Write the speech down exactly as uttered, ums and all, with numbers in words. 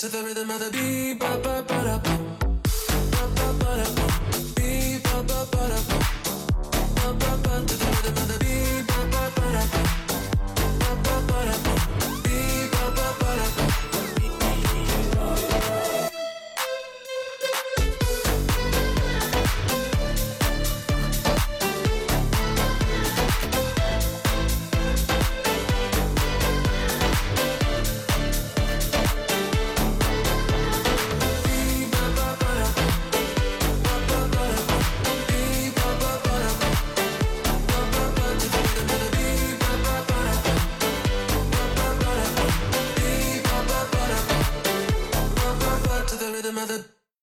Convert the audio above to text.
To the rhythm of the beat, ba ba ba da bum, ba ba ba da bum, beat, ba ba ba da bum, ba ba ba. To the rhythm of the beat, ba ba ba da bum, ba ba ba da bum, beat, ba ba ba da bum. To the rhythm of the